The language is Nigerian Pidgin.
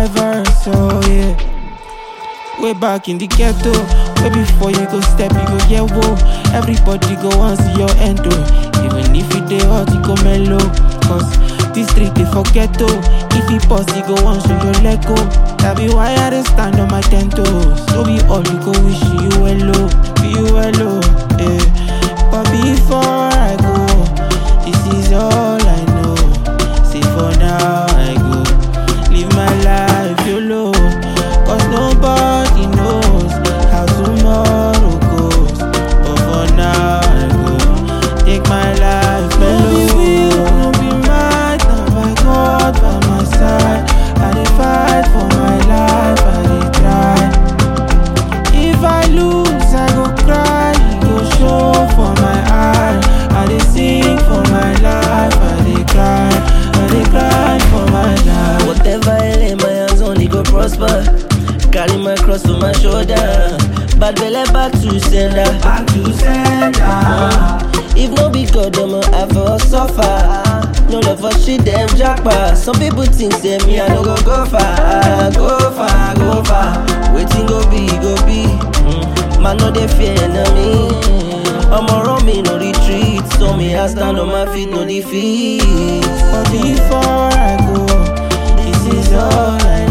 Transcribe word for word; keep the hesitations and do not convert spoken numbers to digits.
my verse, oh yeah. Way back in the ghetto, way before you go step, you go yeah, whoa. Everybody go want see your end, oh. Even if it dey hot, you go mellow. Cause this street they forget, oh. If you pause, you go want show your leg go. That be why I dey stand on my ten toes. So be all you go wish you well, oh. Be you well, oh, yeah. But before I go, this is all I know. See for now I go live my life YOLO. Cause nobody knows how tomorrow goes. But for now I go take my life mellow. No be real, no be mad. Now my God by my side. I dey fight for my life, I dey try. If I lose, I go cry. It go show for my eye. I dey sing for my life, I dey cry. I dey cry for my life. Whatever I lay my hands on, it go prosper. Carry my cross on my shoulder. Bad belly back to sender. Back to sender. If no be God, I'ma have for suffer. No love for shit, them jackpot. Some people think say me, I no go go far. Go far, go far. Waiting go be, go be. Mm. Man, no they fear enemy. I'm around me, no retreat. So me, I stand on my feet, no defeat. But before I go, this is all I